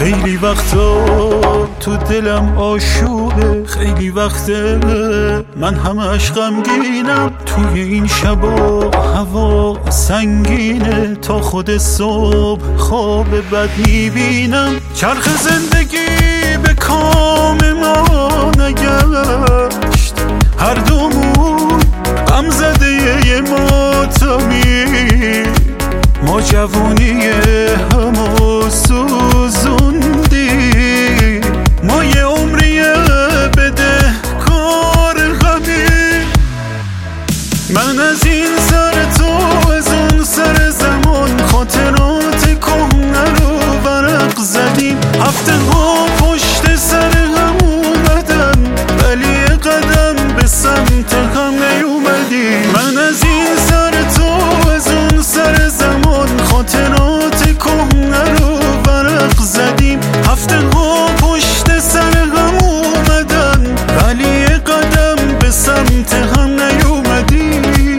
خیلی وقتا تو دلم آشوبه، خیلی وقته من همش غمگینم. توی این شبا هوا سنگینه، تا خود صبح خواب بد میبینم. چرخ زندگی به کام ما نگشت، هر دومون غم زده ماتمی. ما جوونی همو سوزوندی، ما یه عمریه بده کار غمی. من از این سر تو از اون سر زمان، خاطرات کهنه رو ورق زدیم. هفته ها پشت سر هم اومدن، ولی قدم به سمت هم نیومدی. من از این سر تو از اون سر زمان، خاطرات کهنه رو ورق زدیم. هفته ها پشت سر هم اومدن، ولی قدم به سمت هم نیومدی.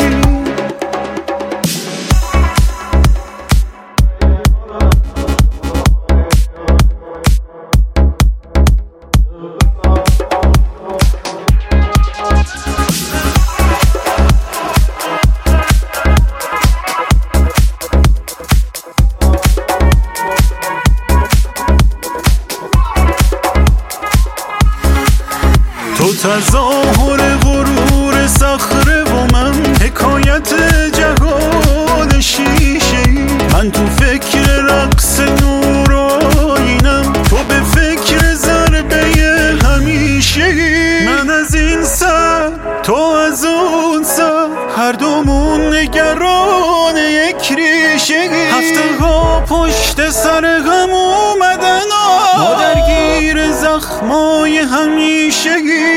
تو تظاهر غرور صخره و من حکایت جهان شیشه‌ای. من تو فکر رقص نورآیینم، تو به فکر ضربه همیشه‌ای. من از این سر تو از اون سر، هر دومون نگران یک ریشه‌ای. هفته ها پشت سر هم اومدن، ما درگیر زخمای همیشگی.